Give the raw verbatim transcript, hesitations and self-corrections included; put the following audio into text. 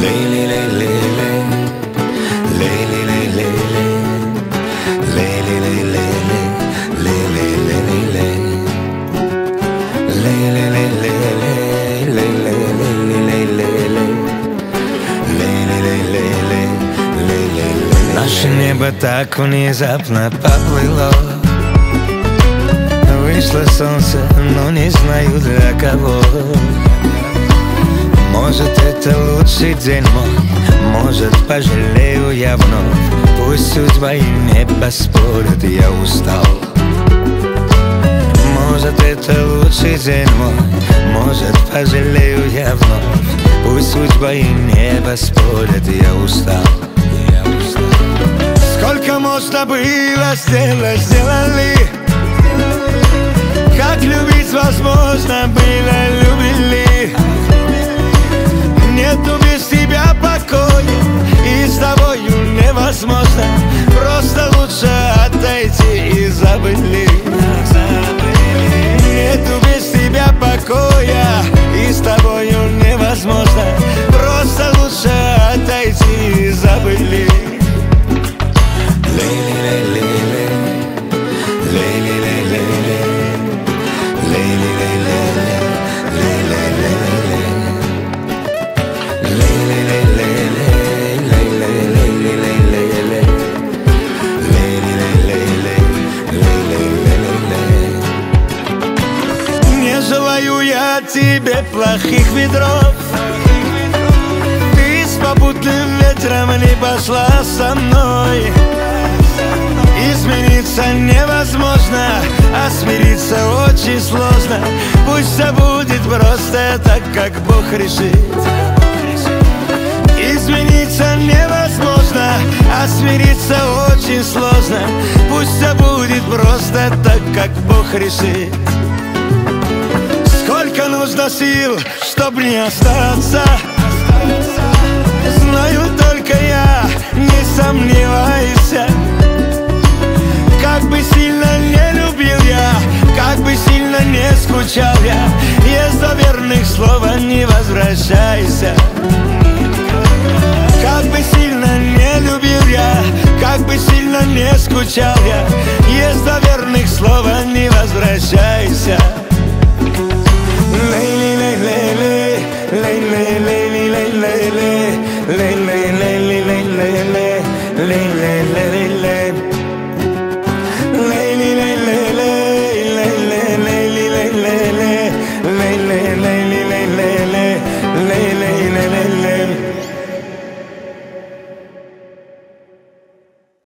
Лейли, лейли, лейли, лейли, лейли, лейли, лейли, лейли, лейли. Наше небо так внезапно поплыло. Вышло солнце, но не знаю для кого. Может, это лучший день мой, может, пожалею я вновь. Пусть судьба и небо спорят, я устал. Может, это лучший день мой, может, пожалею я вновь. Пусть судьба и небо спорят, я устал. Сколько можно было сделать, сделали. Как любить возможно было, любили. Нету без тебя покоя, и с тобою невозможно. Просто лучше отойти и забыли. Нету без тебя покоя, и с тобою невозможно. Просто лучше отойти и забыли. Не желаю я тебе плохих ветров. Ты с попутным ветром не пошла со мной. Измениться невозможно, а смириться очень сложно. Пусть все будет просто так, как Бог решит. Измениться невозможно, а смириться очень сложно. Пусть все будет просто так, как Бог решит. Сколько нужно сил, чтобы не остаться, знаю только я, не сомневайся. Как бы сильно не любил я, как бы сильно не скучал я, если верных слова не возвращайся. Как бы сильно не любил я, как бы сильно не скучал я, если верных слова не возвращайся. Лейли, лейли, лейли, лейли, лейли, лейли, лейли, лейли, лейли, лейли, лейли.